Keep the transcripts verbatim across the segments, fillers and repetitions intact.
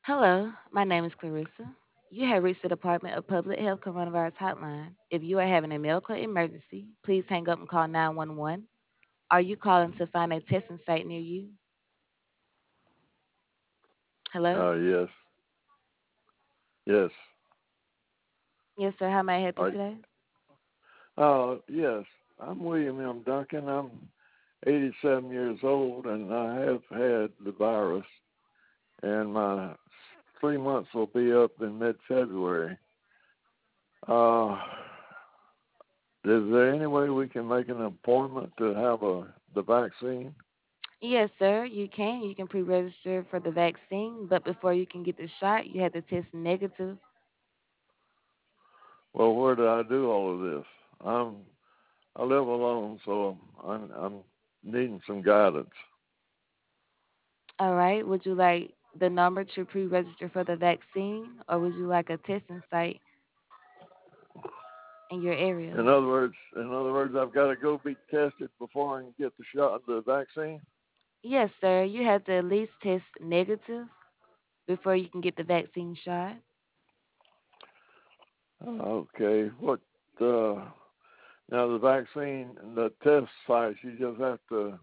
Hello, my name is Clarissa. You have reached the Department of Public Health Coronavirus Hotline. If you are having a medical emergency, please hang up and call nine one one. Are you calling to find a testing site near you? Hello? Uh, yes, yes. Yes, sir. How may I help you I, today? uh, yes. I'm William M. Duncan. I'm eighty-seven years old, and I have had the virus, and my three months will be up in mid-February. Uh, is there any way we can make an appointment to have a the vaccine? Yes, sir. You can. You can pre register for the vaccine, but before you can get the shot, you have to test negative. Well, where do I do all of this? I'm I live alone, so I'm I'm needing some guidance. All right. Would you like the number to pre register for the vaccine, or would you like a testing site in your area? In other words, in other words, I've got to go be tested before I can get the shot, the vaccine. Yes, sir. You have to at least test negative before you can get the vaccine shot. Okay. What? Uh, now the vaccine, the test sites, you just have to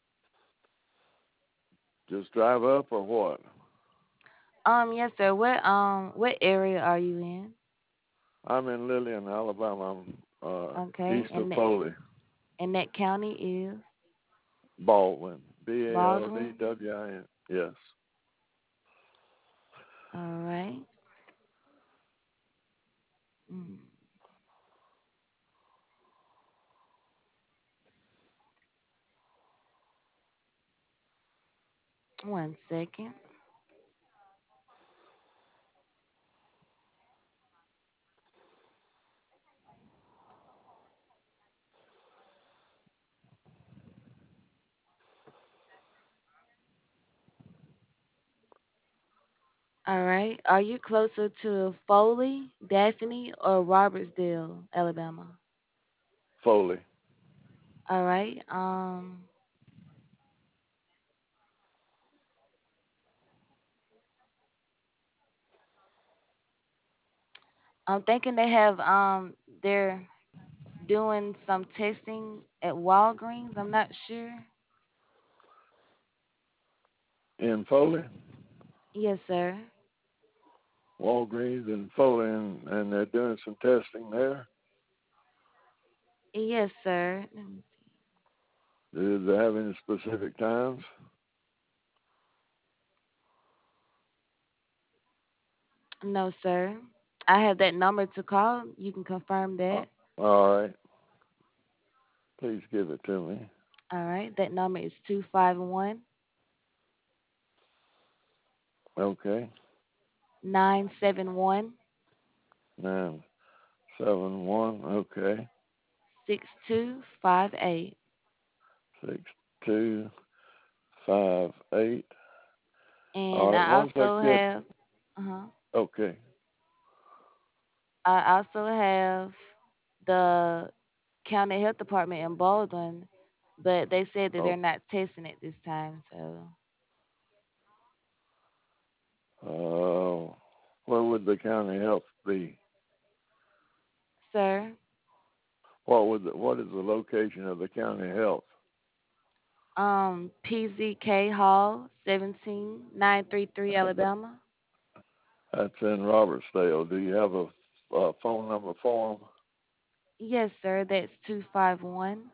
just drive up or what? Um, yes, sir. What um what area are you in? I'm in Lillian, Alabama. I'm uh, Okay, east of and that Foley, and that county is Baldwin, B A L D Baldwin. W I N. Yes. All right. Mm. One second. All right. Are you closer to Foley, Daphne, or Robertsdale, Alabama? Foley. All right. Um, I'm thinking they have um they're doing some testing at Walgreens. I'm not sure. In Foley, Yes, sir. Walgreens and Foley, and, and they're doing some testing there. Yes, sir. Let me Do they have any specific times? see. No, sir. I have that number to call. You can confirm Uh, that. all right. Please give it to me. All right. That number is two five one Okay. nine seven one Nine seven one. Okay. six two five eight. Six two five eight. All And right. I Once I also get have uh-huh. okay. I also have the county health department in Baldwin, but they said that they're Oh. not testing it this time. So, Uh, where would the county health be? sir, What would the, what is the location of the county health? um, P Z K Hall, seventeen nine three three, Alabama. That's in Robertsdale. Do you have a, a phone number for them? Yes, sir. That's two five one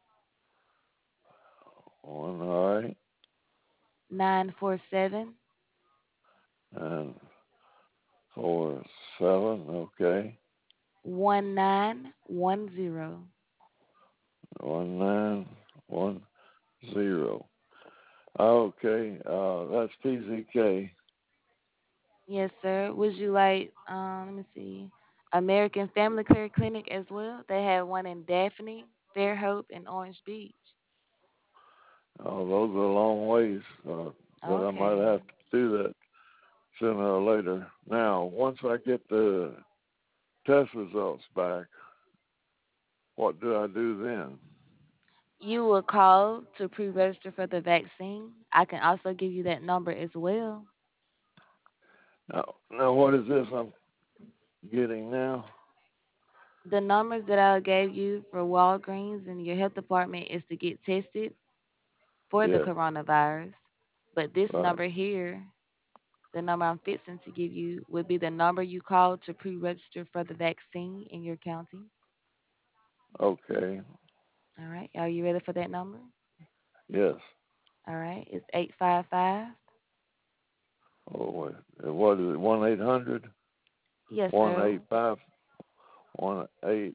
One. All right. nine four seven And four seven. Okay. one nine one zero. One nine one zero. Okay. Uh, that's P Z K. Yes, sir. Would you like, um, let me see, American Family Care Clinic as well? They have one in Daphne, Fairhope, and Orange Beach. Oh, those are long ways, uh, but I might Okay. have to do that sooner or later. Now, once I get the test results back, what do I do then? You will call to pre register for the vaccine. I can also give you that number as well. Now, now what is this I'm getting now? The numbers that I gave you for Walgreens and your health department is to get tested for the Yes, coronavirus. But this right. number here, the number I'm fixing to give you, would be the number you call to pre register for the vaccine in your county. Okay. All right. Are you ready for that number? Yes. All right. It's eight five five. Oh, wait. What is it? One eight hundred Yes, one sir. eight five one eight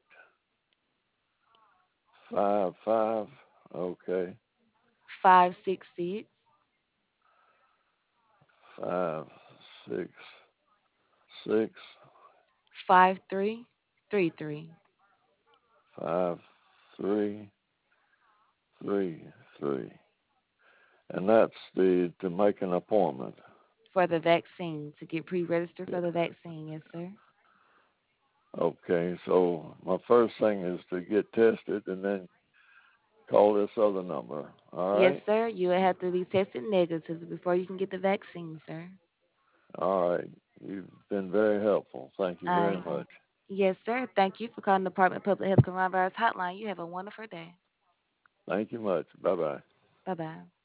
five five. Okay. five six six, Five six six five three three three five three three three. And that's the to make an appointment. for the vaccine, to get pre registered Yeah. for the vaccine. Yes, sir. Okay. So my first thing is to get tested and then call this other number. All Yes, right. sir. You will have to be tested negative before you can get the vaccine, sir. All right. You've been very helpful. Thank you very I, much. yes, sir. Thank you for calling the Department of Public Health Coronavirus Hotline. You have a wonderful day. Thank you much. Bye bye. Bye bye.